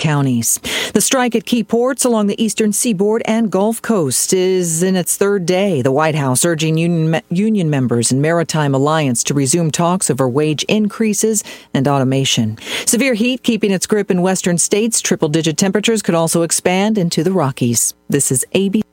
counties. The strike at key ports along the eastern seaboard and Gulf Coast is in its third day. The White House urging union members and Maritime Alliance to resume talks over wage increases and automation. Severe heat keeping its grip in western states. Triple-digit temperatures could also expand into the Rockies. This is ABC.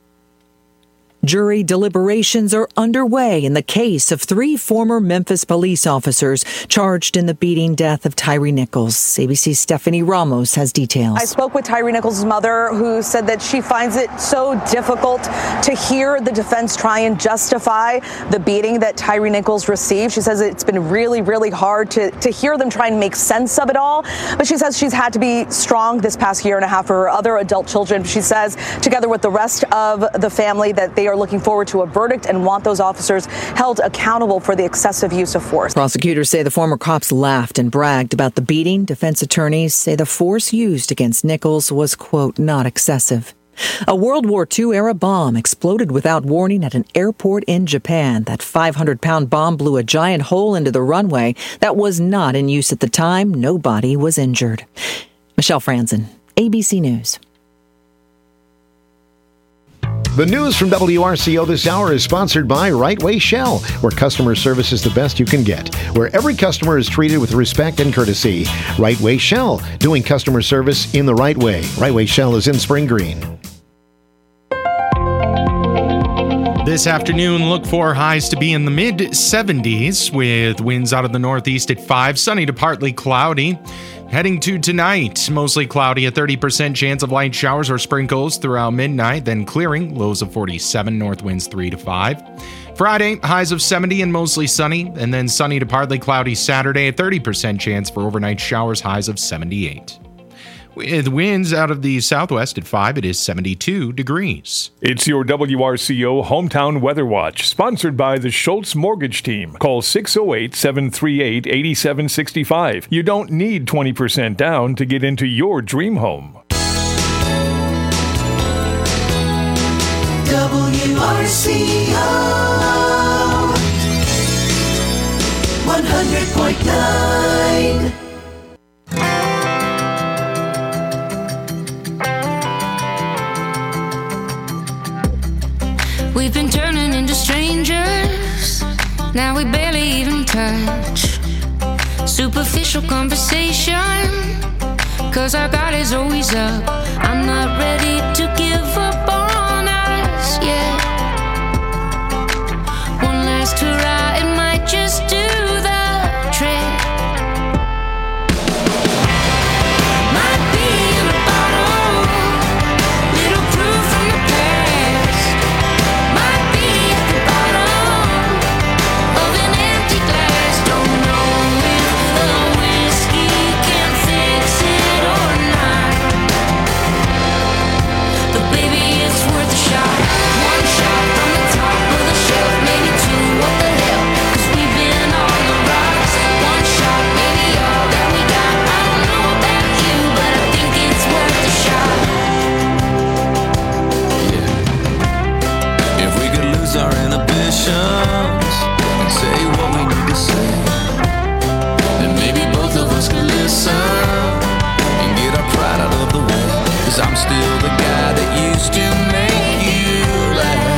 Jury deliberations are underway in the case of 3 former Memphis police officers charged in the beating death of Tyre Nichols. ABC's Stephanie Ramos has details. I spoke with Tyre Nichols' mother, who said that she finds it so difficult to hear the defense try and justify the beating that Tyre Nichols received. She says it's been really, really hard to hear them try and make sense of it all. But she says she's had to be strong this past year and a half for her other adult children. She says, together with the rest of the family, that they are looking forward to a verdict and want those officers held accountable for the excessive use of force. Prosecutors say the former cops laughed and bragged about the beating. Defense attorneys say the force used against Nichols was, quote, not excessive. A World War II-era bomb exploded without warning at an airport in Japan. That 500-pound bomb blew a giant hole into the runway that was not in use at the time. Nobody was injured. Michelle Franzen, ABC News. The news from WRCO this hour is sponsored by Right Way Shell, where customer service is the best you can get, where every customer is treated with respect and courtesy. Right Way Shell, doing customer service in the right way. Right Way Shell is in Spring Green. This afternoon, look for highs to be in the mid-70s with winds out of the northeast at 5, sunny to partly cloudy. Heading to tonight, mostly cloudy, a 30% chance of light showers or sprinkles throughout midnight, then clearing, lows of 47, north winds 3 to 5. Friday, highs of 70 and mostly sunny, and then sunny to partly cloudy Saturday, a 30% chance for overnight showers, highs of 78. With winds out of the southwest at 5, it is 72 degrees. It's your WRCO Hometown Weather Watch, sponsored by the Schultz Mortgage Team. Call 608-738-8765. You don't need 20% down to get into your dream home. WRCO 100.9. We've been turning into strangers, now we barely even touch. Superficial conversation, cause our guard is always up. I'm not ready to give up on us yet. One last hurrah, it might just do the trick. Might be in a bottle, little proof from the past. Might be at the bottom of an empty glass. Don't know if the whiskey can fix it or not, but baby, it's worth a shot. One shot from the top of the shelf, maybe two, what the hell, 'cause we've been on the rocks. One shot, maybe all that we got. I don't know about you, but I think it's worth a shot. If we could lose our inhibitions and say what we need to say, then maybe both of us could listen and get our pride out of the way. 'Cause I'm still the guy that used to make you laugh.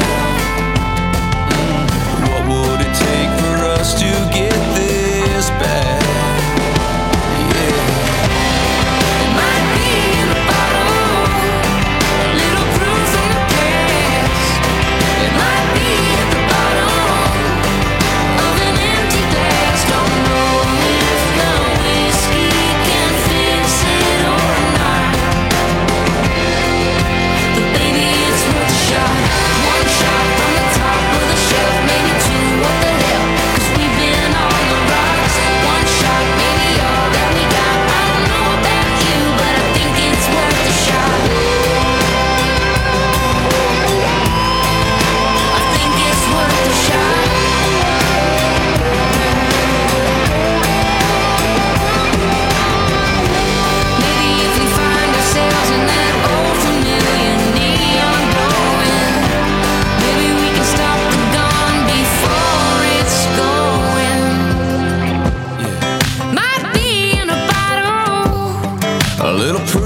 What would it take for us to get this back? Yeah. It might be in the bottle, little proof from the past. It might be at the bottom of an empty glass. Don't know if the whiskey can fix it or not, but baby,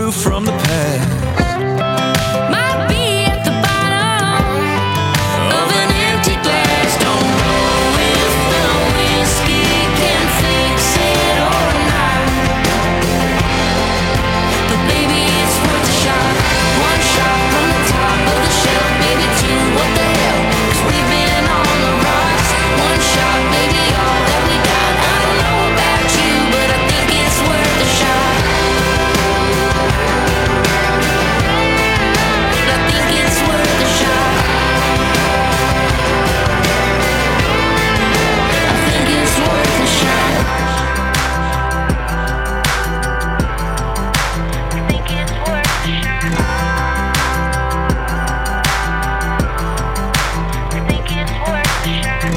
proof from the past. Might be at the bottom of an empty glass. Don't know if the whiskey can fix it or not, but baby, it's worth a shot. One shot from the top of the shelf, maybe two, what the hell, 'cause we've been on the rocks. One shot, maybe all that we got. I don't know about you, but I think it's worth a shot. I think it's worth a shot. I think it's worth a shot. I think it's worth a shot. I think it's worth a shot.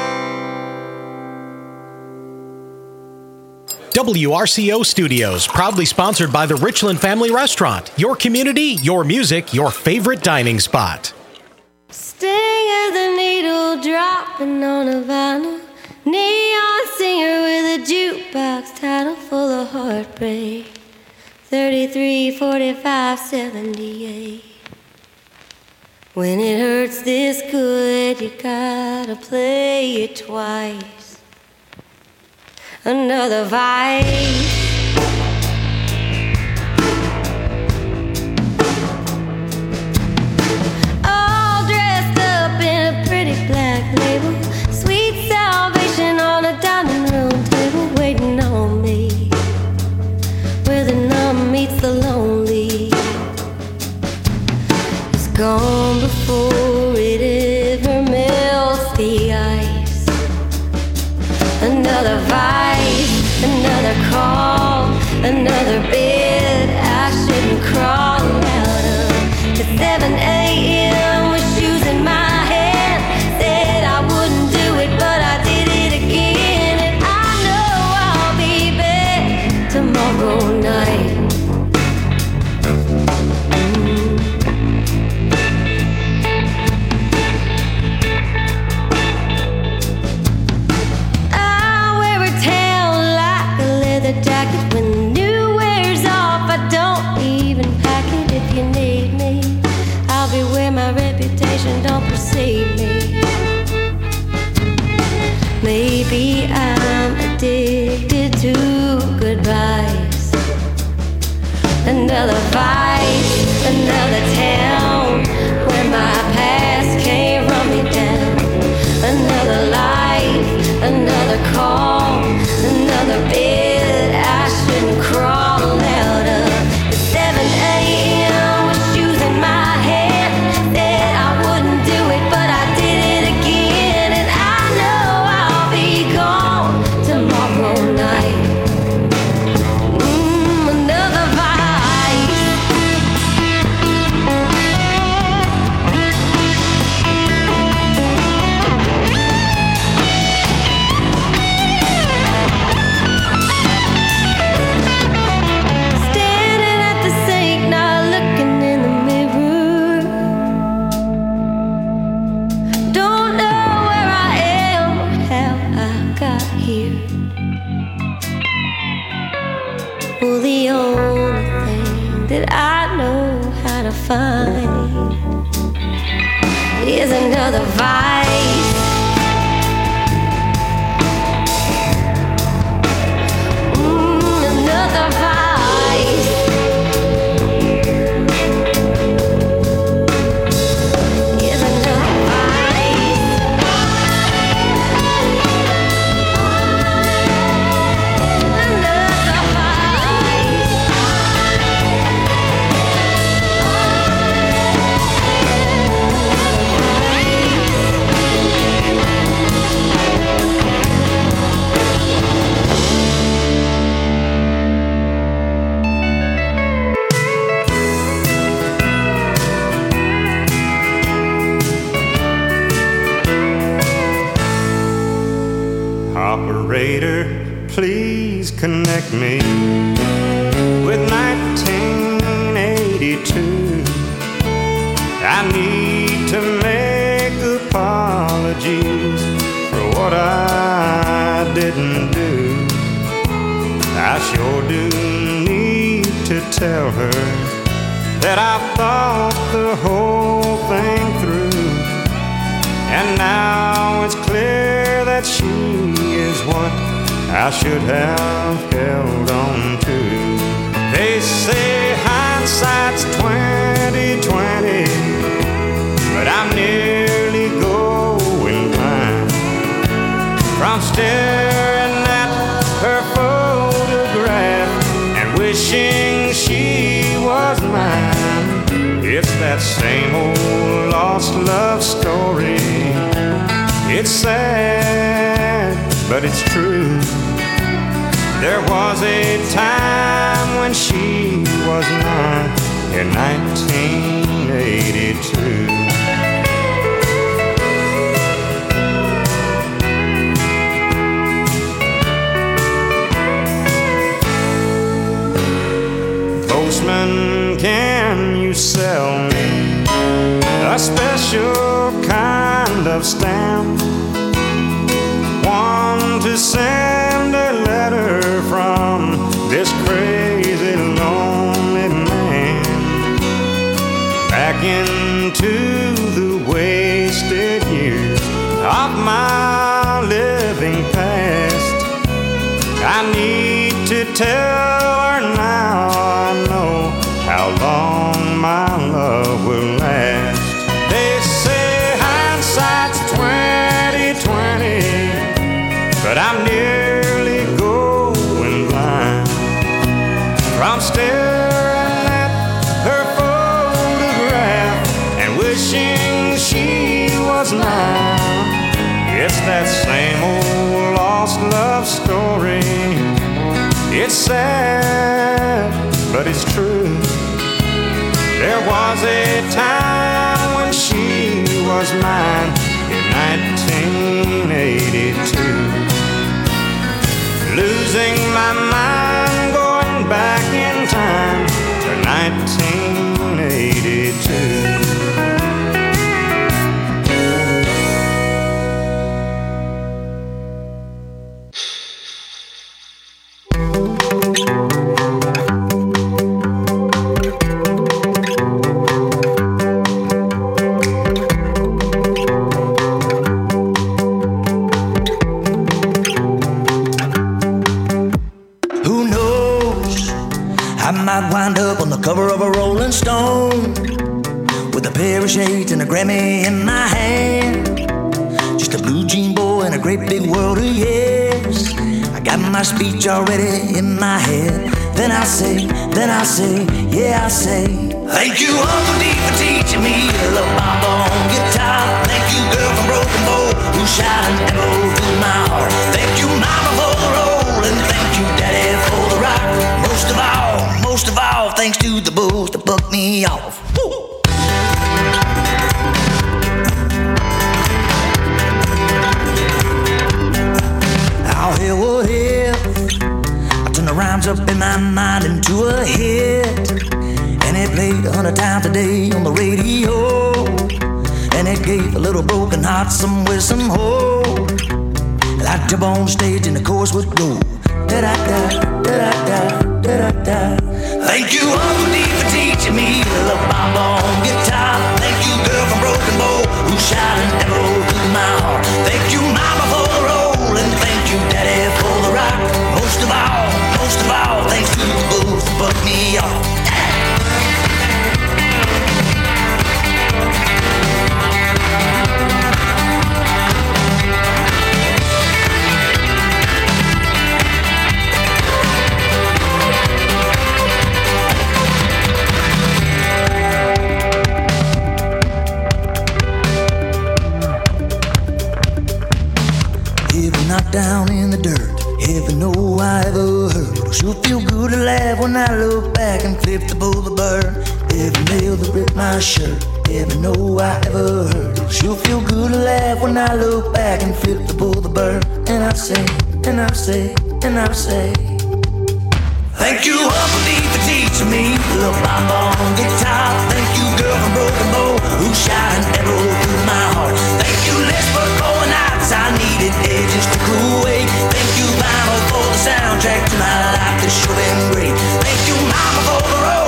WRCO Studios, proudly sponsored by the Richland Family Restaurant. Your community, your music, your favorite dining spot. Sting of the needle dropping on a vinyl. Neon singer with a jukebox title full of heartbreak. 33, 45, 78. When it hurts this good, you gotta play it twice. Another vice. All dressed up in a pretty black label. Sweet salvation on a dining room table waiting on me. Where the numb meets the lonely. It's gone before it ever melts the ice. Another vice, another call, another bed I shouldn't crawl out of. At 7 a.m. with shoes in my hand, said I wouldn't do it, but I did it again. And I know I'll be back tomorrow night. I wear a tail like a leather jacket. When the new wears off, I don't even pack it. If you need me, I'll be where my reputation don't precede me. Maybe I'm addicted to goodbyes. Another vice, another town where my past can't run me down. Another life, another call, another bed I shouldn't crawl out of. At 7 a.m. with shoes in my hand, said I wouldn't do it, but I did it again. And I know I'll be gone tomorrow night. Another vice. Standing at the sink, not looking in the mirror. Don't know where I am or how I got here. Well, the only thing that I know how to find is another vice. Another vice. Is another vice. Another Operator, please connect me with 1982. I need to make apologies for what I didn't do. I sure do need to tell her that I've thought the whole thing through, and now it's clear that she is what I should have held on to. They say hindsight's 20/20, but I'm nearly going blind from staring at her photograph and wishing she was mine. It's that same old lost love story. It's sad, but it's true. There was a time when she was mine in 1982. Postman, can you sell me a special kind of stamp? One to send a letter from this crazy lonely man back into the wasted years of my living past. I need to tell her now I know how long my love will last. They say hindsight's 20/20, but I'm nearly going blind from staring at her photograph and wishing she was mine. It's that same old lost love story. It's sad, but it's true. There was a time when she was mine in 1982. Losing my mind, going back in time to 1982. Wind up on the cover of a Rolling Stone with a pair of shades and a Grammy in my hand. Just a blue jean boy in a great big world of yes. I got my speech already in my head. Then I say, yeah, I say, thank you, Uncle D, for teaching me to love my bone guitar. Thank you, girl from Broken Bow, who shot an arrow through my heart. Thank you, Mama, for the roll, and thank you, Daddy, for the rock. Most of all, thanks to the bulls that bucked me off. Woo! Oh, hell, what if I turn the rhymes up in my mind into a hit, and it played 100 times a day on the radio, and it gave a little broken heart somewhere, some hope. And I'd jump on stage and the chorus would go da-da-da, da-da-da, da-da-da. Thank you, Uncle D, for teaching me to love my bone guitar. Thank you, girl from Broken Bow, who shot an arrow through my heart. Thank you, Mama, for the roll, and thank you, Daddy, for the rock. Most of all, thanks to the bulls that bucked me off. Down in the dirt, heaven know I ever heard. It'll sure feel good to laugh when I look back and flip the bull the bird. Every nail that ripped my shirt, heaven know I ever heard. It'll sure feel good to laugh when I look back and flip the bull the bird. And I say, thank you, Uncle D, for teaching me to love my bone guitar. Thank you, girl from Broken Bow, who shot an arrow through my heart. Thank you, Les, for going nights I needed edges to cool away. Thank you, Mama, for the soundtrack to my life that's sure been great. Thank you, Mama, for the road.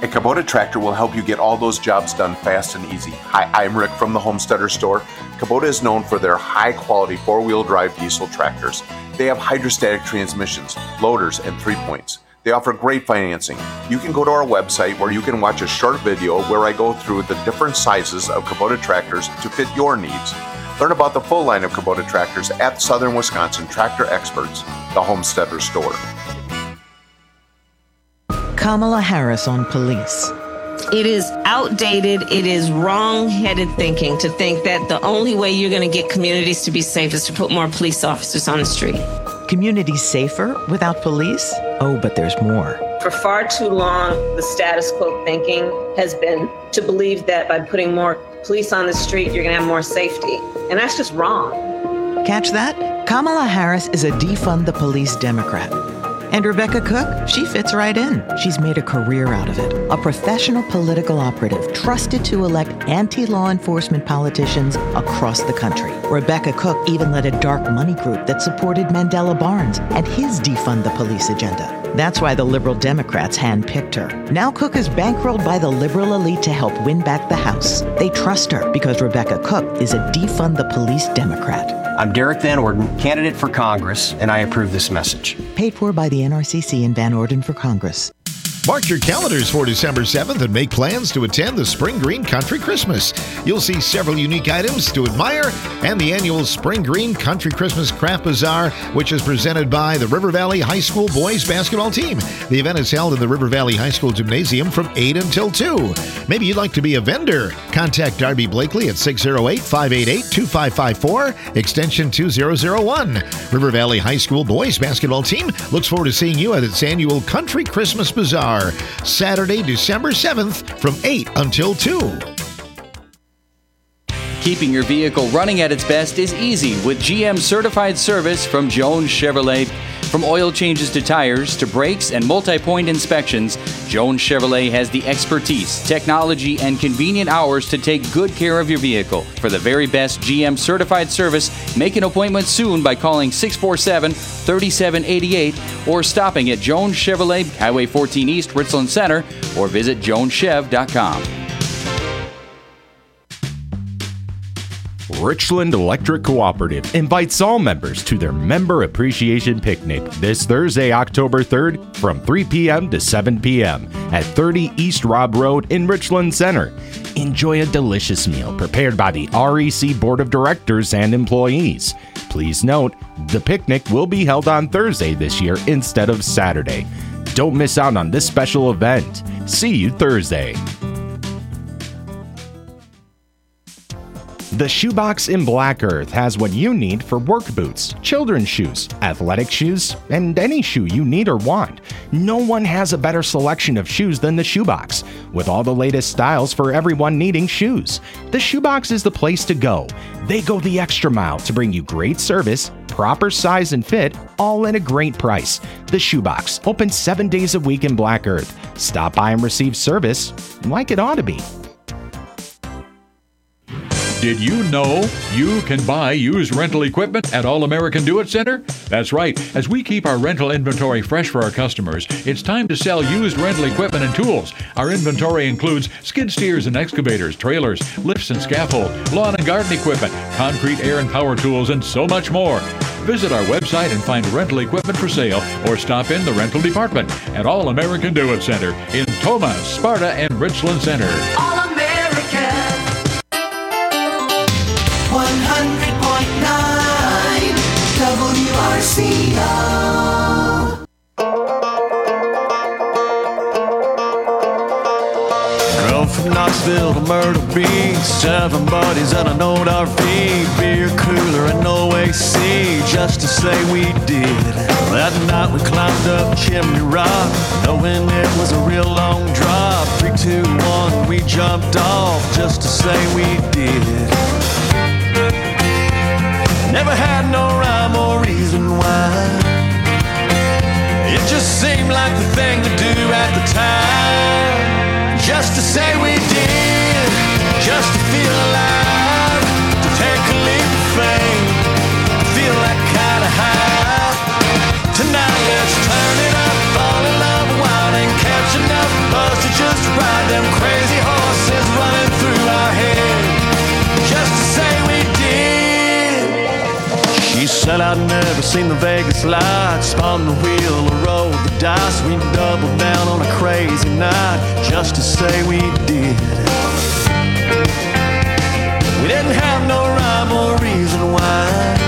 A Kubota tractor will help you get all those jobs done fast and easy. Hi, I'm Rick from the Homesteader Store. Kubota is known for their high-quality four-wheel drive diesel tractors. They have hydrostatic transmissions, loaders, and 3-points. They offer great financing. You can go to our website where you can watch a short video where I go through the different sizes of Kubota tractors to fit your needs. Learn about the full line of Kubota tractors at Southern Wisconsin Tractor Experts, the Homesteader Store. Kamala Harris on police. It is outdated, it is wrong-headed thinking to think that the only way you're going to get communities to be safe is to put more police officers on the street. Communities safer without police? Oh, but there's more. For far too long, the status quo thinking has been to believe that by putting more police on the street, you're going to have more safety. And that's just wrong. Catch that? Kamala Harris is a defund the police Democrat. And Rebecca Cook, she fits right in. She's made a career out of it. A professional political operative trusted to elect anti-law enforcement politicians across the country. Rebecca Cook even led a dark money group that supported Mandela Barnes and his defund the police agenda. That's why the liberal Democrats handpicked her. Now Cook is bankrolled by the liberal elite to help win back the House. They trust her because Rebecca Cook is a defund the police Democrat. I'm Derek Van Orden, candidate for Congress, and I approve this message. Paid for by the NRCC and Van Orden for Congress. Mark your calendars for December 7th and make plans to attend the Spring Green Country Christmas. You'll see several unique items to admire and the annual Spring Green Country Christmas Craft Bazaar, which is presented by the River Valley High School boys basketball team. The event is held in the River Valley High School Gymnasium from 8 until 2. Maybe you'd like to be a vendor. Contact Darby Blakely at 608-588-2554, extension 2001. River Valley High School boys basketball team looks forward to seeing you at its annual Country Christmas Bazaar, Saturday, December 7th from 8 until 2. Keeping your vehicle running at its best is easy with GM certified service from Jones Chevrolet. From oil changes to tires to brakes and multi-point inspections, Jones Chevrolet has the expertise, technology, and convenient hours to take good care of your vehicle. For the very best GM certified service, make an appointment soon by calling 647-3788 or stopping at Jones Chevrolet, Highway 14 East, Richland Center, or visit joneschev.com. Richland Electric Cooperative invites all members to their Member Appreciation Picnic this Thursday, October 3rd from 3 p.m. to 7 p.m. at 30 East Robb Road in Richland Center. Enjoy a delicious meal prepared by the REC Board of Directors and employees. Please note, the picnic will be held on Thursday this year instead of Saturday. Don't miss out on this special event. See you Thursday. The Shoebox in Black Earth has what you need for work boots, children's shoes, athletic shoes, and any shoe you need or want. No one has a better selection of shoes than the Shoebox, with all the latest styles for everyone needing shoes. The Shoebox is the place to go. They go the extra mile to bring you great service, proper size and fit, all at a great price. The Shoebox, open 7 days a week in Black Earth. Stop by and receive service like it ought to be. Did you know you can buy used rental equipment at All American Do It Center? That's right. As we keep our rental inventory fresh for our customers, it's time to sell used rental equipment and tools. Our inventory includes skid steers and excavators, trailers, lifts and scaffold, lawn and garden equipment, concrete, air and power tools, and so much more. Visit our website and find rental equipment for sale or stop in the rental department at All American Do It Center in Tomah, Sparta, and Richland Center. All American 100.9 WRCO. Drove from Knoxville to Myrtle Beach, 7 buddies and an old RV, beer cooler and no AC, just to say we did. That night we climbed up Chimney Rock, knowing it was a real long drop. 3, 2, 1, we jumped off, just to say we did. Never had no rhyme or reason why. It just seemed like the thing to do at the time. Just to say we did, just to feel alive, to take a leap of faith, feel like kinda high. Tonight let's turn it up, fall in love wild and catch enough buzz to just Said I'd never seen the Vegas lights. Spun the wheel or rolled the dice. We doubled down on a crazy night just to say we did. We didn't have no rhyme or reason why.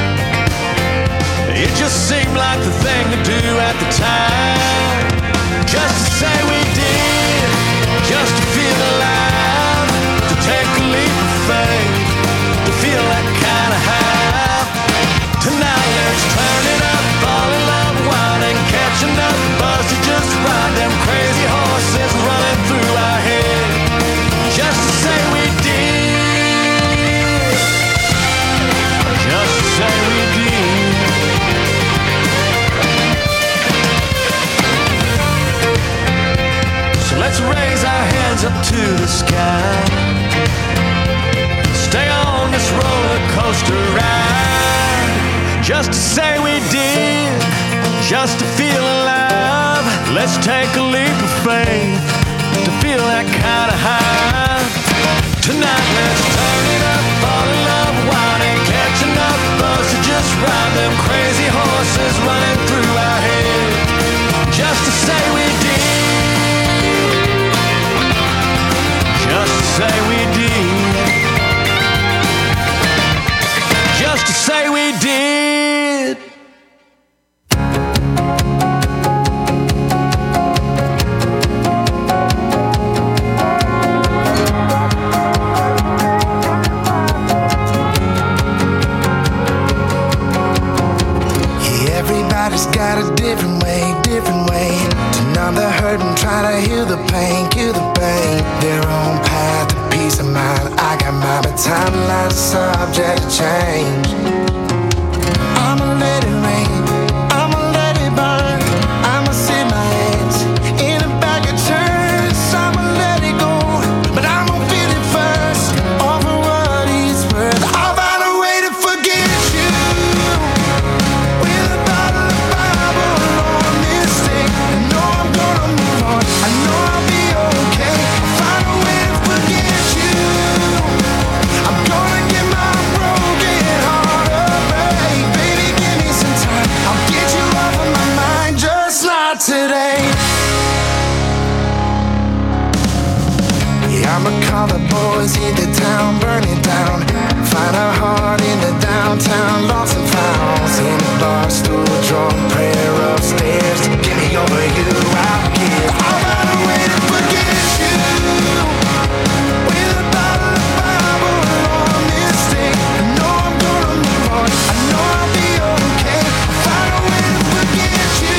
It just seemed like the thing to do at the time. Just to say we did, just to feel alive, to take a leap of faith, to feel that kind of high. Tonight let's turn it up, fall in love, wine and catch enough buzz to just ride them crazy horses running through our head. Just to say we did, just to say we did. So let's raise our hands up to the sky. Stay on this roller coaster ride. Just to say we did, just to feel alive. Let's take a leap of faith to feel that kind of high. Tonight let's turn it up, fall in love, wine and catch enough buzz to just ride them crazy horses running through our head. Just to say we did, just to say we did, just to say we did. Everybody's got a different way to numb the hurt and try to heal the pain, their own path to peace of mind. I got mine, but timeline's subject to change. I'ma let it rain, I'ma let it burn, I'ma sit my hands in a bag of turns. I'ma let it go, but I'm gonna feel it first, all for what it's worth. I'll find a way to forget you. Today, yeah, I'ma call the boys into town, burn it down, find a heart in the downtown, lost and found, in a bar stool, drum, prayer upstairs to get me over you. I'll find a way to forget you, with a bottle of Bible or a mistake. I know I'm gonna move on, I know I'll be okay. I'll find a way to forget you.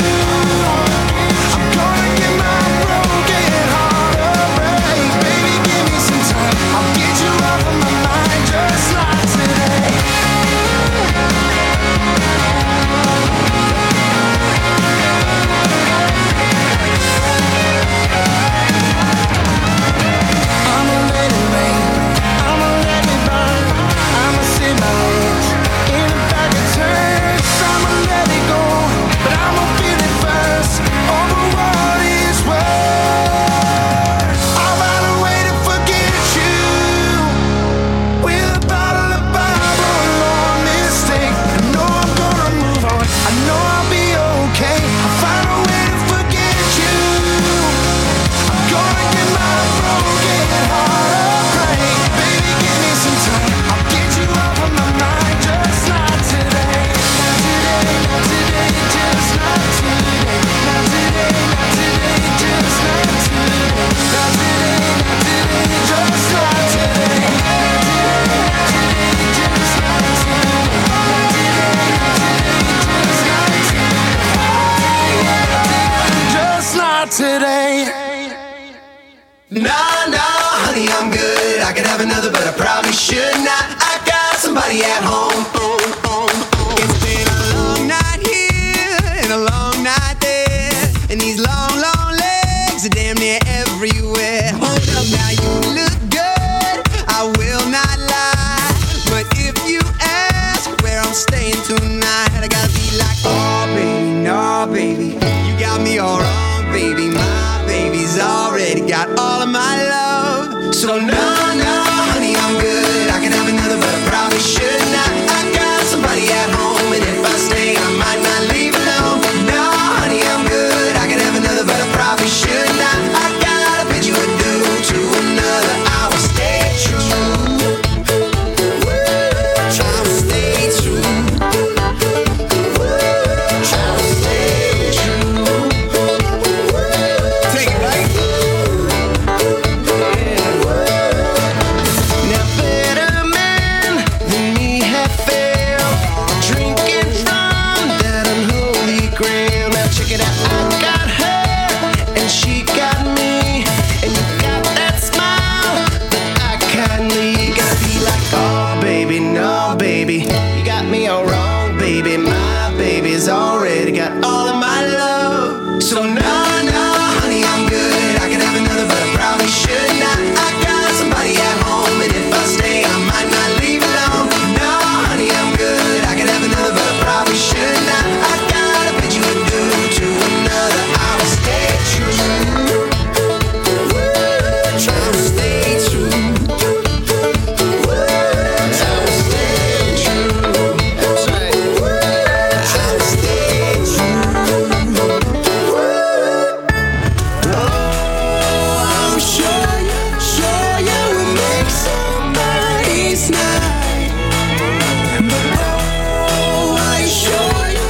Today. Nah, honey, I'm good. I could have another, but I probably should not. I got somebody at home. It's been a long night here and a long night there, and these long, long legs are damn near everywhere. Hold up, now you look good, I will not lie, but if you ask where I'm staying tonight, I gotta be like, oh baby, no baby, you got me all wrong. Baby, my baby's already got all of my love. So no, honey, I'm good. I can have another, but I probably should not. I got somebody at home, and if I it out. I got her, and she got me. And you got that smile that I kindly gotta be like, oh baby, no baby, you got me all wrong, baby. My baby's already got all of my love. So no, no, honey, I'm good. I could have another, but I probably should not. I got somebody at home, and if I stay, I might not leave alone. No, honey, I'm good. I could have another, but I probably should not. I gotta bid you adieu to another. I will stay true. I will stay true. I will stay true. That's right. I will stay true. Oh, I'm sure you will make somebody's night. But oh, I assure you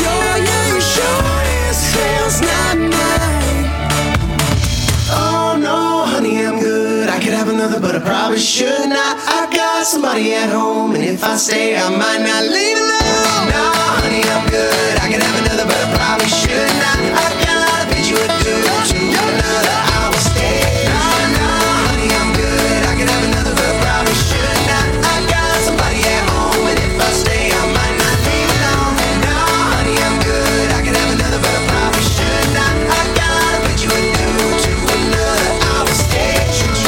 as hell's not mine. Oh no, honey, I'm good. I could have another, but I probably should not. I got somebody at home, and if I stay, I might not leave alone. No, honey, I'm good. I could have another, but I probably should not. I gotta bid you adieu to another. I will stay. No, no, honey, I'm good. I could have another, but I probably should not. I got somebody at home, and if I stay, I might not leave alone. No, honey, I'm good. I could have another, but I probably should not. I gotta bid you adieu to another. I will stay true.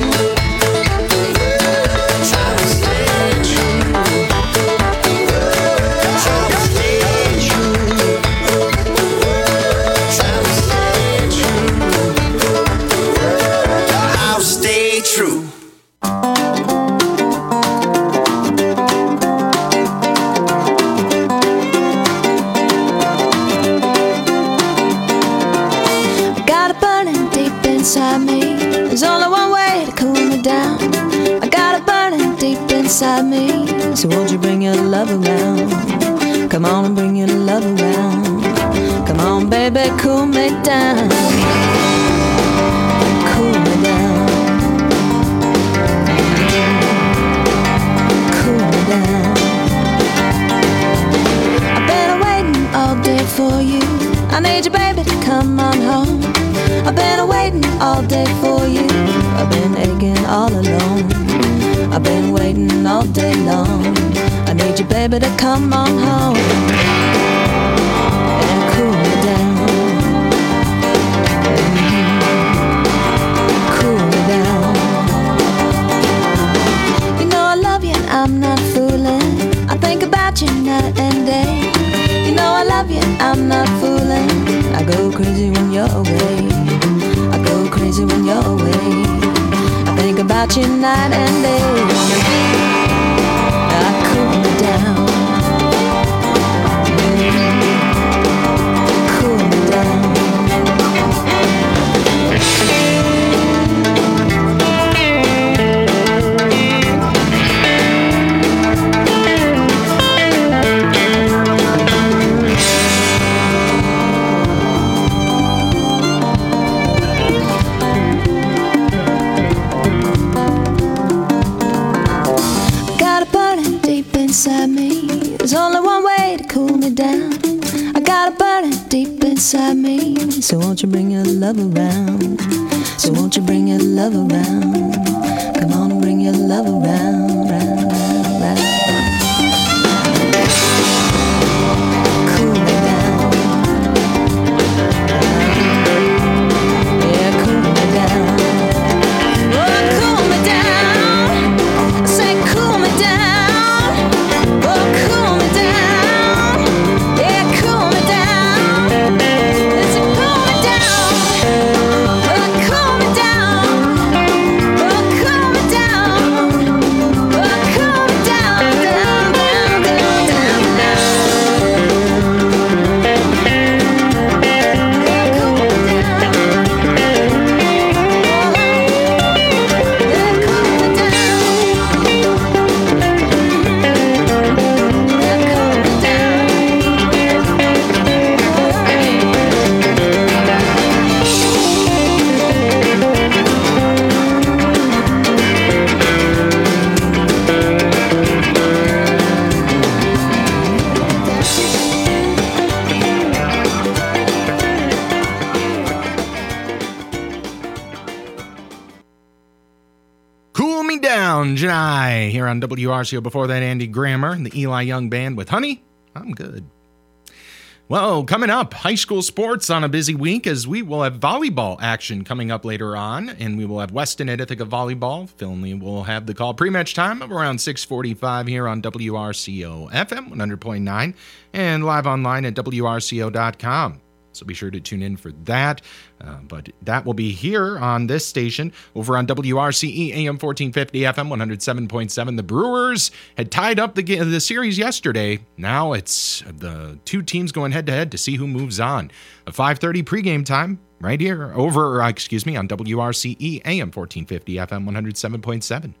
I will stay true. I'll stay true. I got it burning deep inside me. There's only one way to cool me down. I got it burning deep inside me. So won't you bring your love around? Come on and bring your love around. Come on, baby, cool me down. Cool me down. Cool me down. I've been waiting all day for you. I need you, baby, to come on home. I've been waiting all day for you. I've been aching all alone. I've been waiting all day long. I need you, baby, to come on home and cool me down. Cool me down. You know I love you and I'm not fooling. I think about you night and day. You know I love you and I'm not fooling. I go crazy when you're away. I go crazy when you're away. I think about you night and day. I cool me down. Cool me down. Inside me, there's only one way to cool me down. I got it burning deep inside me. So won't you bring your love around? So won't you bring your love around? Come on and bring your love around, round, round, round. Cool me down. Yeah, cool me down. Oh, cool me down. I say cool me down. Cool me down. Brown, Janai, here on WRCO. Before that, Andy Grammer and the Eli Young Band with Honey, I'm Good. Well, coming up, high school sports on a busy week as we will have volleyball action coming up later on, and we will have Weston at Ithaca Volleyball. Finley will have the call pre-match time of around 6:45 here on WRCO FM 100.9 and live online at WRCO.com. So be sure to tune in for that. But that will be here on this station over on WRCE AM 1450 FM 107.7. The Brewers had tied up the series yesterday. Now it's the two teams going head-to-head to see who moves on. A 5:30 pregame time right here on WRCE AM 1450 FM 107.7.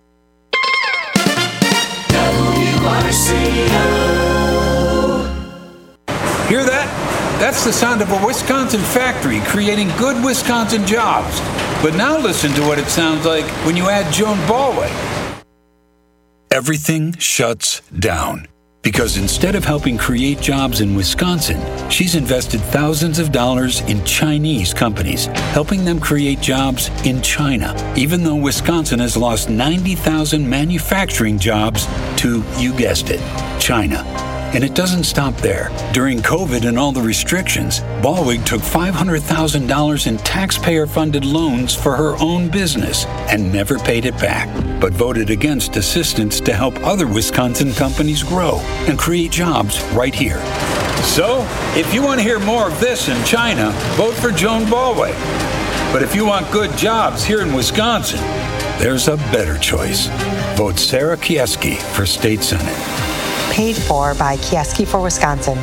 WRCO. Hear that? That's the sound of a Wisconsin factory creating good Wisconsin jobs. But now listen to what it sounds like when you add Joan Ballway. Everything shuts down. Because instead of helping create jobs in Wisconsin, she's invested thousands of dollars in Chinese companies, helping them create jobs in China, even though Wisconsin has lost 90,000 manufacturing jobs to, you guessed it, China. And it doesn't stop there. During COVID and all the restrictions, Ballwig took $500,000 in taxpayer-funded loans for her own business and never paid it back, but voted against assistance to help other Wisconsin companies grow and create jobs right here. So, if you want to hear more of this in China, vote for Joan Ballwig. But if you want good jobs here in Wisconsin, there's a better choice. Vote Sarah Kieski for State Senate. Paid for by Kieski for Wisconsin.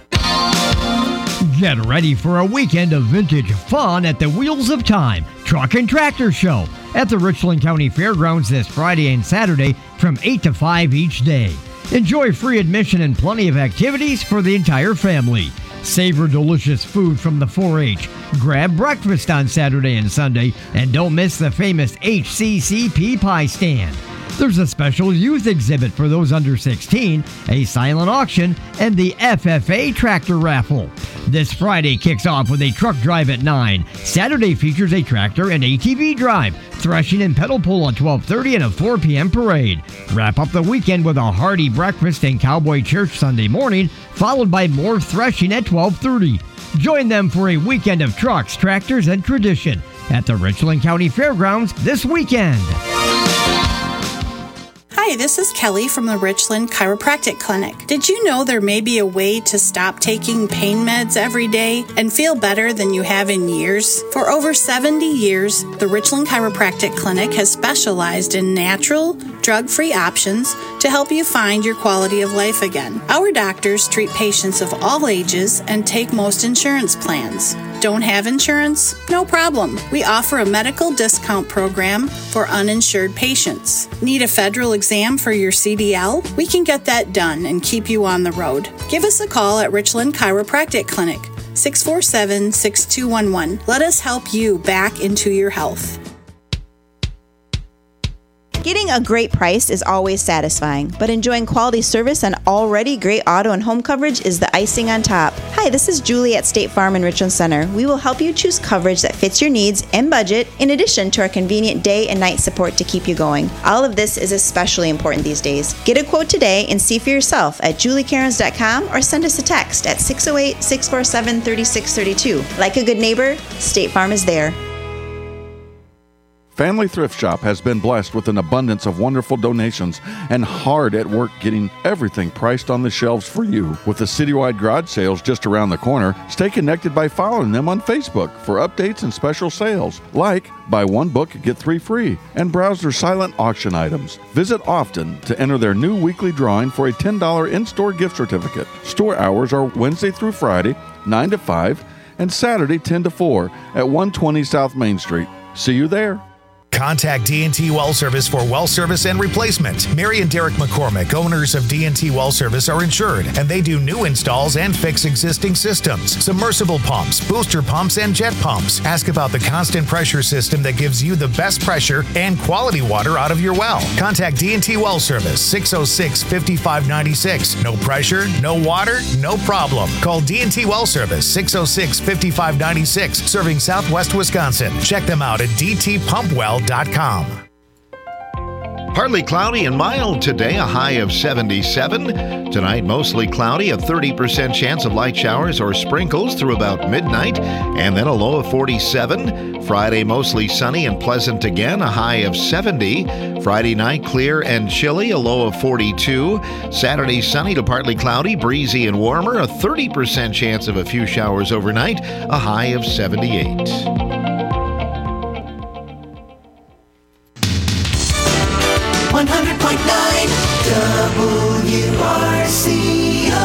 Get ready for a weekend of vintage fun at the Wheels of Time Truck and Tractor Show at the Richland County Fairgrounds this Friday and Saturday from 8 to 5 each day. Enjoy free admission and plenty of activities for the entire family. Savor delicious food from the 4-H. Grab breakfast on Saturday and Sunday, and don't miss the famous HCCP pie stand. There's a special youth exhibit for those under 16, a silent auction, and the FFA tractor raffle. This Friday kicks off with a truck drive at 9. Saturday features a tractor and ATV drive, threshing and pedal pull at 12:30 and a 4 p.m. parade. Wrap up the weekend with a hearty breakfast and cowboy church Sunday morning, followed by more threshing at 12:30. Join them for a weekend of trucks, tractors, and tradition at the Richland County Fairgrounds this weekend. Hi, this is Kelly from the Richland Chiropractic Clinic. Did you know there may be a way to stop taking pain meds every day and feel better than you have in years? For over 70 years, the Richland Chiropractic Clinic has specialized in natural, drug-free options to help you find your quality of life again. Our doctors treat patients of all ages and take most insurance plans. Don't have insurance? No problem. We offer a medical discount program for uninsured patients. Need a federal exam for your CDL? We can get that done and keep you on the road. Give us a call at Richland Chiropractic Clinic, 647-6211. Let us help you back into your health. Getting a great price is always satisfying, but enjoying quality service and already great auto and home coverage is the icing on top. Hi, this is Julie at State Farm in Richland Center. We will help you choose coverage that fits your needs and budget, in addition to our convenient day and night support to keep you going. All of this is especially important these days. Get a quote today and see for yourself at juliecairns.com or send us a text at 608-647-3632. Like a good neighbor, State Farm is there. Family Thrift Shop has been blessed with an abundance of wonderful donations and hard at work getting everything priced on the shelves for you. With the citywide garage sales just around the corner, stay connected by following them on Facebook for updates and special sales, like buy one book, get 3 free, and browse their silent auction items. Visit often to enter their new weekly drawing for a $10 in-store gift certificate. Store hours are Wednesday through Friday, 9 to 5, and Saturday, 10 to 4 at 120 South Main Street. See you there. Contact D&T Well Service for well service and replacement. Mary and Derek McCormick, owners of D&T Well Service, are insured, and they do new installs and fix existing systems, submersible pumps, booster pumps, and jet pumps. Ask about the constant pressure system that gives you the best pressure and quality water out of your well. Contact D&T Well Service, 606-5596. No pressure, no water, no problem. Call D&T Well Service, 606-5596, serving Southwest Wisconsin. Check them out at dtpumpwell.com. Partly cloudy and mild today, a high of 77. Tonight, mostly cloudy, a 30% chance of light showers or sprinkles through about midnight, and then a low of 47. Friday, mostly sunny and pleasant again, a high of 70. Friday night, clear and chilly, a low of 42. Saturday, sunny to partly cloudy, breezy and warmer, a 30% chance of a few showers overnight, a high of 78. 100.9 WRCO.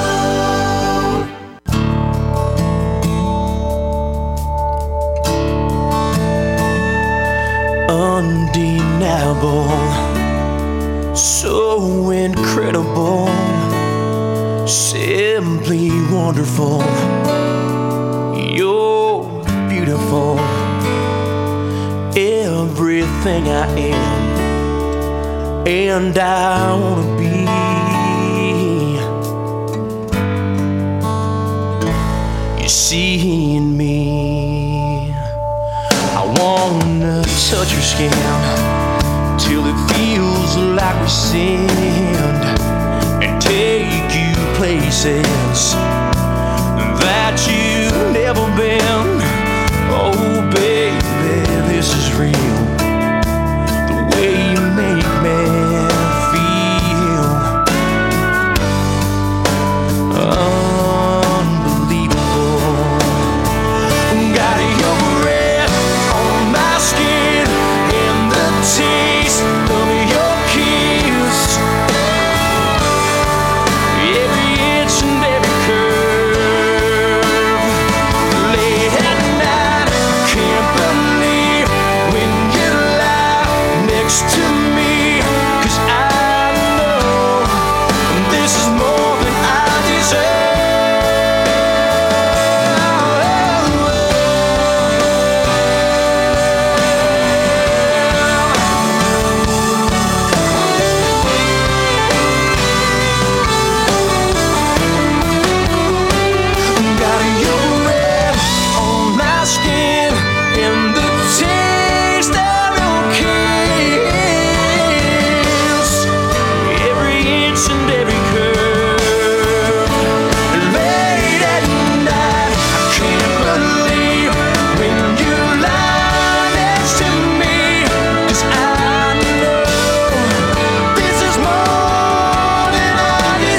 Undeniable, so incredible, simply wonderful. You're beautiful, everything I am and I wanna be. You see in me, I wanna touch your skin till it feels like we sinned, and take you places that you've never been. Oh baby, this is real. The way you make me feel unbelievable. Got your breath on my skin and the taste of your kiss. Every inch and every curve. Late at night, can't believe when you lie next to me. 'Cause I know this is more than I deserve. Got your breath on my skin and the taste of your kiss. Every inch and every curve. Late at night, I can't believe when you lie next to me. 'Cause I know this is more than I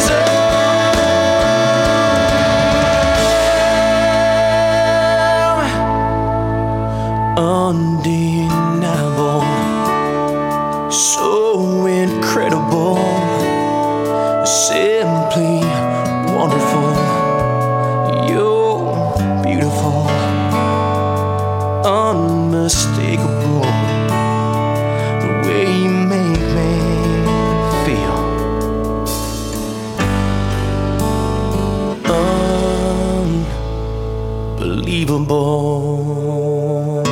deserve. Undeniable, so incredible, simply wonderful. You're beautiful, unmistakable. The way you make me feel unbelievable.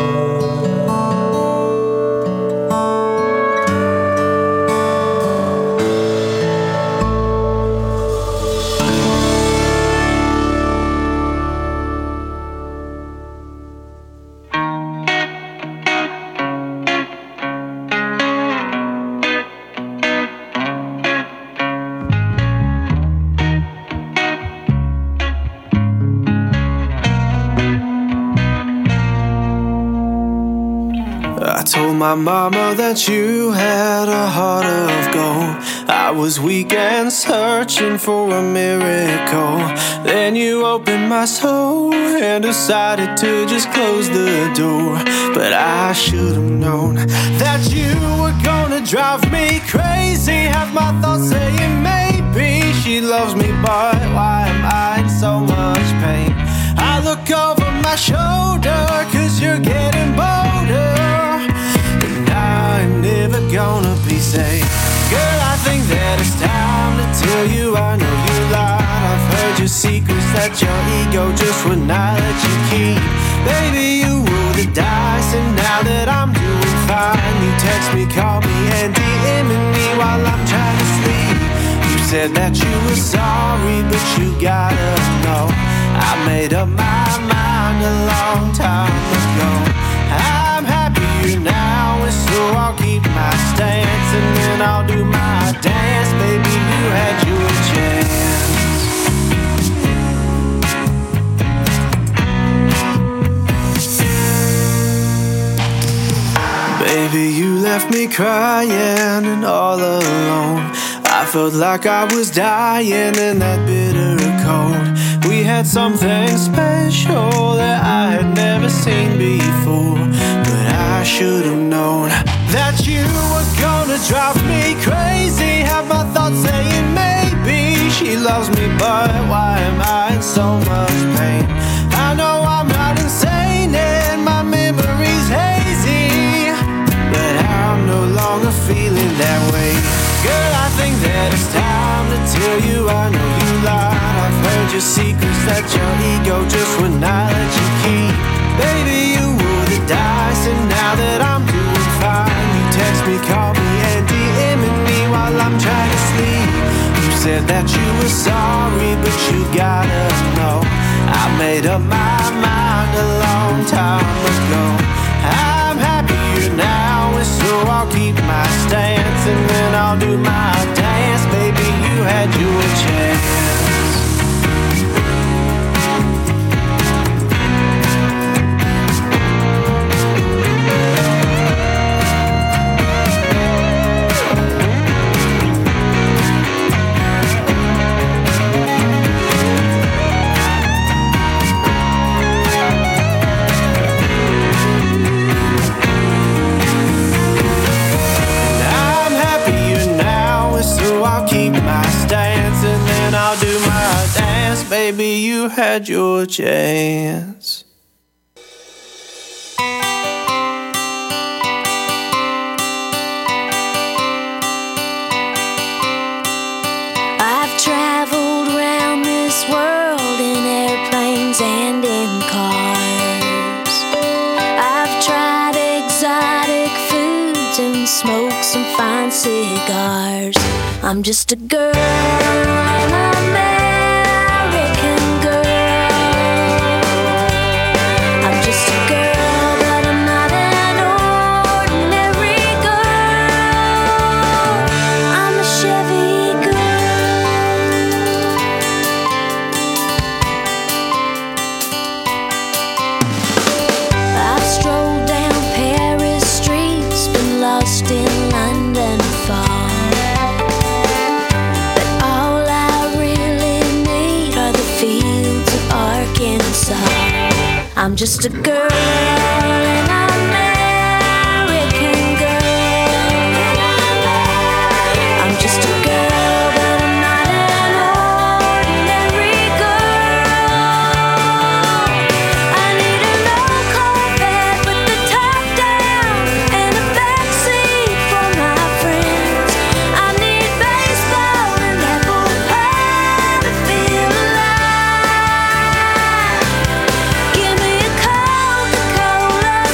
I told my mama that you had a heart of gold. I was weak and searching for a miracle. Then you opened my soul and decided to just close the door. But I should have known that you were gonna drive me crazy. Have my thoughts saying maybe she loves me, but why am I in so much pain? I look over my shoulder 'cause you're getting bolder, and I'm never gonna be safe. Girl, I think that it's time to tell you I know you lied. I've heard your secrets that your ego just would not let you keep. Baby, you roll the dice, and now that I'm doing fine, you text me, call me, and DMing me while I'm trying to sleep. You said that you were sorry, but you gotta know I made up my mind a long time ago. I'm happier now, and so I'll keep my stance, and then I'll left me crying and all alone. I felt like I was dying in that bitter cold. We had something special that I had never seen before, but I should have known that you were gonna drive me crazy. Have my thoughts saying maybe she loves me, but why am I in so much pain? I know I'm not insane and my memory's hazy, but I'm no longer feeling that way. Girl, I think that it's time to tell you I know you lied. I've heard your secrets that your ego just would not let you keep. Baby, you were the dice, and now that I'm doing fine, you text me, call me, and DMing me while I'm trying to sleep. You said that you were sorry, but you gotta know I made up my mind a long time ago. I'm happier now, and so I'll keep my stance, and then I'll do my dance. Baby, you had your chance. Baby, you had your chance. I've traveled around this world in airplanes and in cars. I've tried exotic foods and smoked some fine cigars. I'm just a girl and I'm I'm just a girl and I'm American girl. I'm just a girl, but I'm not an ordinary girl. I need a low Corvette with the top down and a backseat for my friends. I need baseball and apple pie to feel alive. Give me a Coca-Cola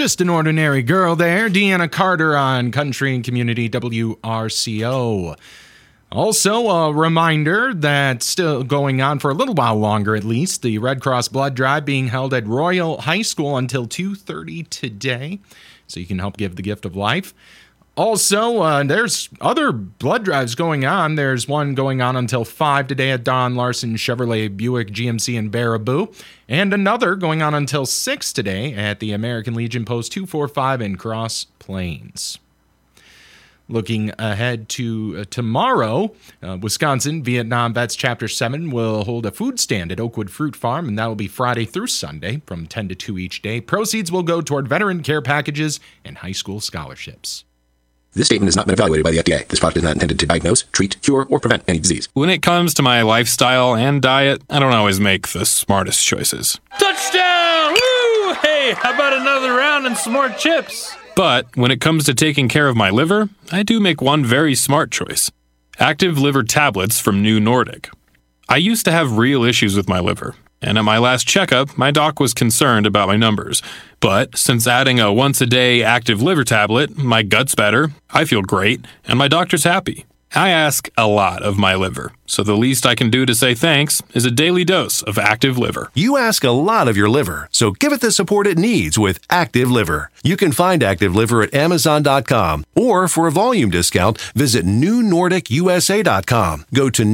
Just an Ordinary Girl there. Deanna Carter on Country and Community WRCO. Also, a reminder that's still going on for a little while longer at least. The Red Cross Blood Drive being held at Royal High School until 2:30 today. So you can help give the gift of life. Also, there's other blood drives going on. There's one going on until 5 today at Don Larson Chevrolet Buick GMC in Baraboo. And another going on until 6 today at the American Legion Post 245 in Cross Plains. Looking ahead to tomorrow, Wisconsin Vietnam Vets Chapter 7 will hold a food stand at Oakwood Fruit Farm, and that will be Friday through Sunday from 10 to 2 each day. Proceeds will go toward veteran care packages and high school scholarships. This statement has not been evaluated by the FDA. This product is not intended to diagnose, treat, cure, or prevent any disease. When it comes to my lifestyle and diet, I don't always make the smartest choices. Touchdown! Woo! Hey, how about another round and some more chips? But when it comes to taking care of my liver, I do make one very smart choice. Active liver tablets from New Nordic. I used to have real issues with my liver, and at my last checkup, my doc was concerned about my numbers. But since adding a once-a-day active liver tablet, my gut's better, I feel great, and my doctor's happy. I ask a lot of my liver, so the least I can do to say thanks is a daily dose of Active Liver. You ask a lot of your liver, so give it the support it needs with Active Liver. You can find Active Liver at Amazon.com, or for a volume discount, visit NewNordicUSA.com. Go to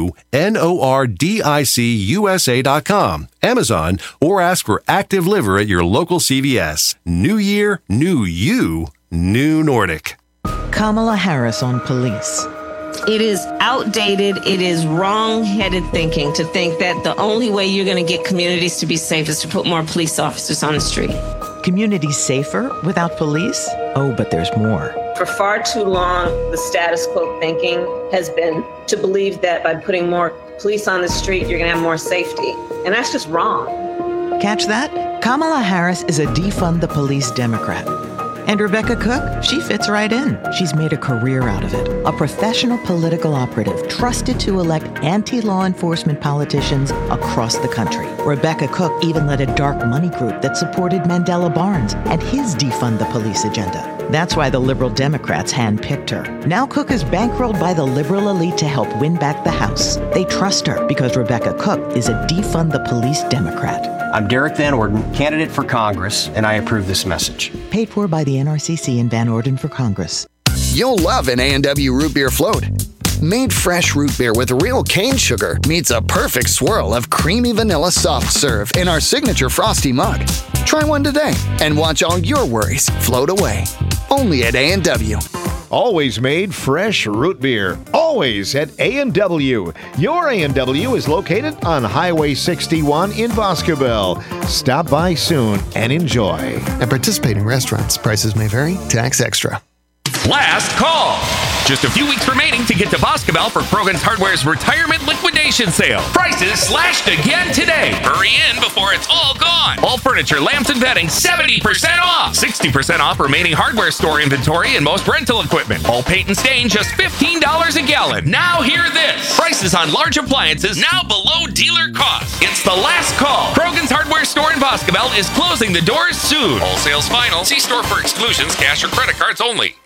NewNordicUSA.com, Amazon, or ask for Active Liver at your local CVS. New year, new you, New Nordic. Kamala Harris on police. It is outdated, it is wrong-headed thinking to think that the only way you're going to get communities to be safe is to put more police officers on the street. Communities safer without police? Oh, but there's more. For far too long, the status quo thinking has been to believe that by putting more police on the street, you're going to have more safety. And that's just wrong. Catch that? Kamala Harris is a defund the police Democrat. And Rebecca Cook, she fits right in. She's made a career out of it. A professional political operative trusted to elect anti-law enforcement politicians across the country. Rebecca Cook even led a dark money group that supported Mandela Barnes and his defund the police agenda. That's why the liberal Democrats handpicked her. Now Cook is bankrolled by the liberal elite to help win back the House. They trust her because Rebecca Cook is a defund the police Democrat. I'm Derek Van Orden, candidate for Congress, and I approve this message. Paid for by the NRCC and Van Orden for Congress. You'll love an A&W root beer float. Made fresh root beer with real cane sugar meets a perfect swirl of creamy vanilla soft serve in our signature frosty mug. Try one today and watch all your worries float away. Only at A&W. Always made fresh root beer. Always at A&W. Your A&W is located on Highway 61 in Boscobel. Stop by soon and enjoy. At participating restaurants, prices may vary. Tax extra. Last call. Just a few weeks remaining to get to Boscobel for Krogan's Hardware's retirement liquidation sale. Prices slashed again today. Hurry in before it's all gone. All furniture, lamps, and bedding 70% off. 60% off remaining hardware store inventory and most rental equipment. All paint and stain just $15 a gallon. Now hear this. Prices on large appliances now below dealer cost. It's the last call. Krogan's Hardware store in Boscobel is closing the doors soon. All sales final. See store for exclusions, cash or credit cards only.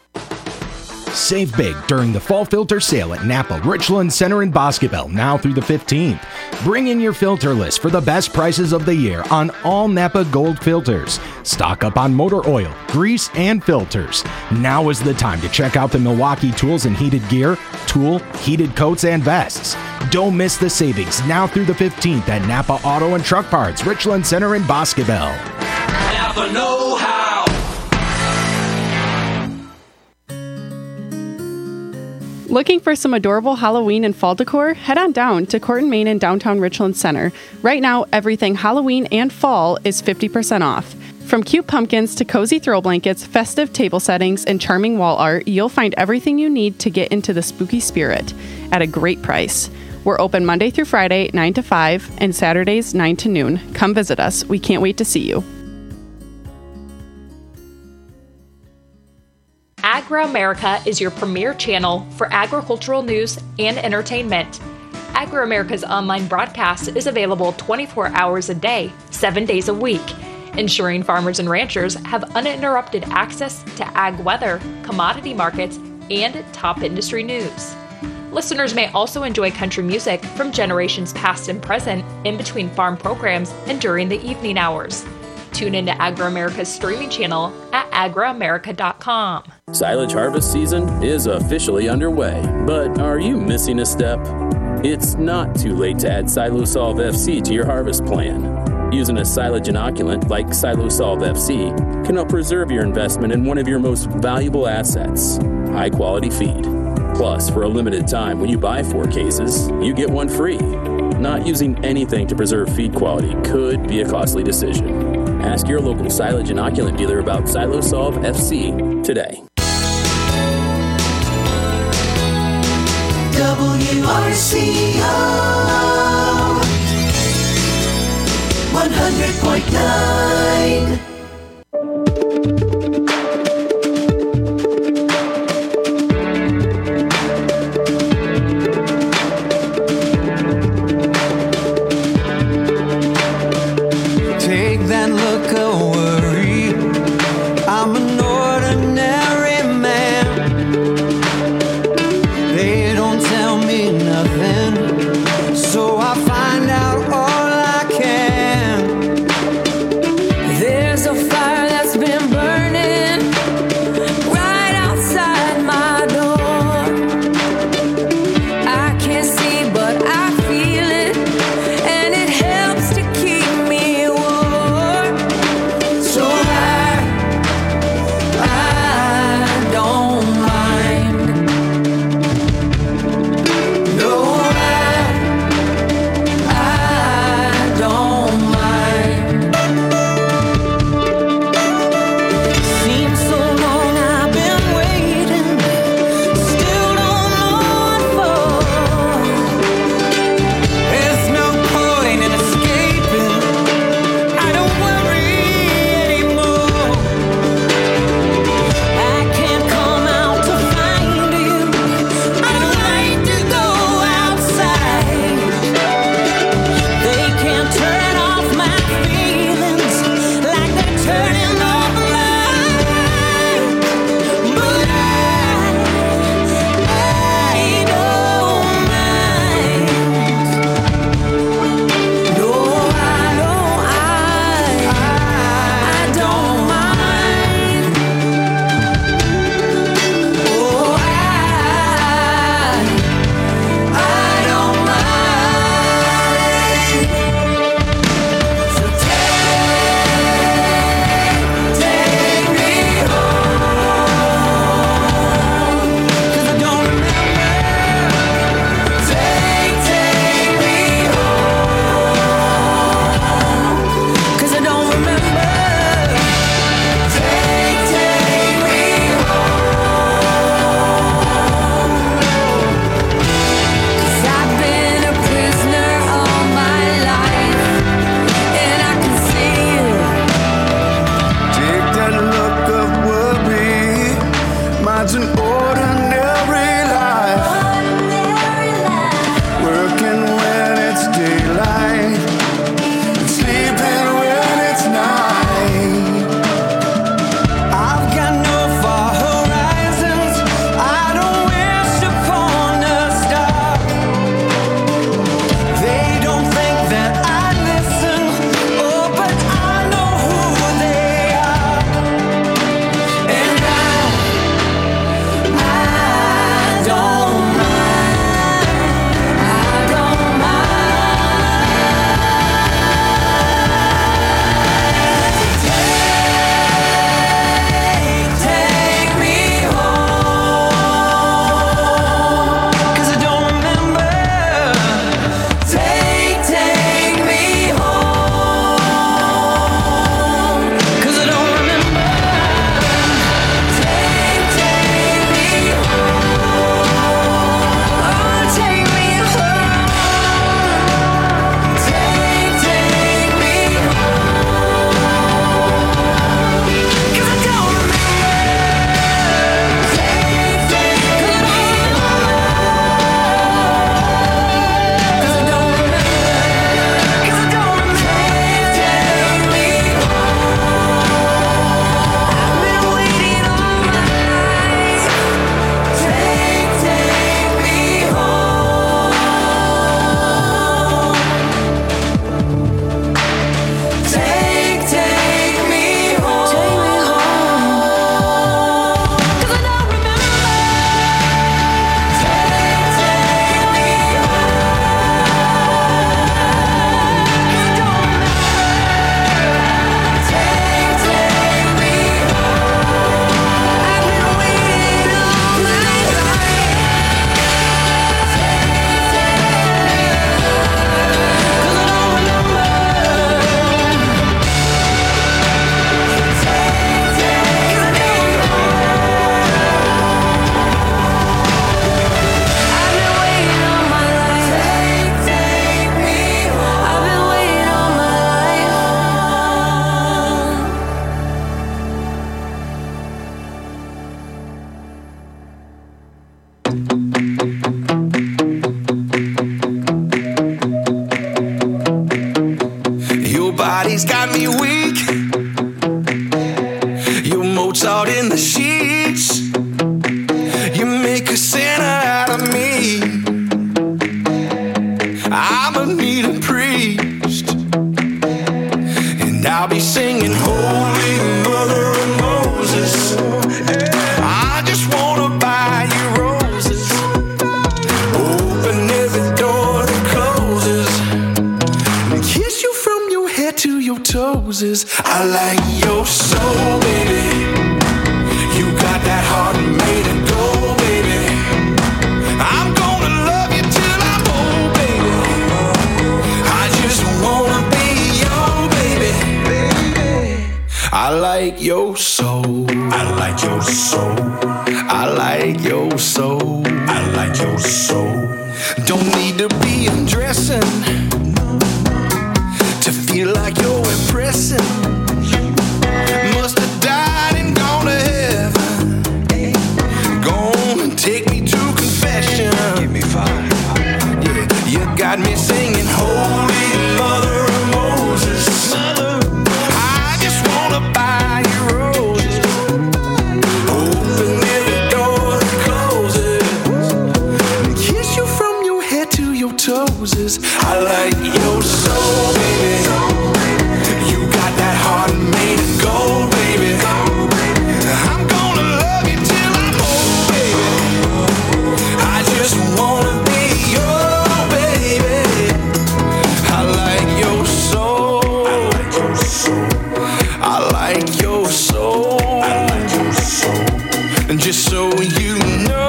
Save big during the fall filter sale at Napa Richland Center in Boscobel, now through the 15th. Bring in your filter list for the best prices of the year on all Napa Gold filters. Stock up on motor oil, grease, and filters. Now is the time to check out the Milwaukee tools and heated gear, tool, heated coats, and vests. Don't miss the savings now through the 15th at Napa Auto and Truck Parts, Richland Center in Boscobel. Napa know-how. Looking for some adorable Halloween and fall decor? Head on down to Court and Main in downtown Richland Center. Right now, everything Halloween and fall is 50% off. From cute pumpkins to cozy throw blankets, festive table settings, and charming wall art, you'll find everything you need to get into the spooky spirit at a great price. We're open Monday through Friday, 9 to 5, and Saturdays, 9 to noon. Come visit us. We can't wait to see you. Agri-America is your premier channel for agricultural news and entertainment. Agri-America's online broadcast is available 24 hours a day, 7 days a week. ensuring farmers and ranchers have uninterrupted access to ag weather, commodity markets, and top industry news. Listeners may also enjoy country music from generations past and present in between farm programs and during the evening hours. Tune into Agro-America's streaming channel at agroamerica.com. Silage harvest season is officially underway, but are you missing a step? It's not too late to add Silosolv FC to your harvest plan. Using a silage inoculant like Silosolv FC can help preserve your investment in one of your most valuable assets, high-quality feed. Plus, for a limited time, when you buy 4 cases, you get 1 free. Not using anything to preserve feed quality could be a costly decision. Ask your local silage inoculant dealer about Silosolv FC today. WRCO 100.9. Take that look of worry. I'm an ordinary man. They don't tell me nothing, so I find out all I can. There's a body's got me weak. You're Mozart in the sheets. You make a sinner out of me. I'm a needed priest, and I'll be singing Holy Mother of Moses. I just wanna buy you roses, open every door that closes, and kiss you from your head to your toes. I like your soul, baby. You got that heart made of gold, baby. I'm gonna love you till I'm old, baby. I just wanna be your baby. I like your soul. I like your soul. I like your soul. I like your soul. Don't need to be undressing to feel like you're impressing. Must have died and gone to heaven. Gone and take me to confession. Give me five. Yeah, you got me singing Holy Mother of Moses. I just wanna buy you roses, open every door that closes, and kiss you from your head to your toes. I like your soul, baby. You got that heart made of gold, baby. I'm gonna love you till I'm old, baby. I just wanna be your baby. I like your soul. I like your soul. I like your soul. I like your soul. And just so you know,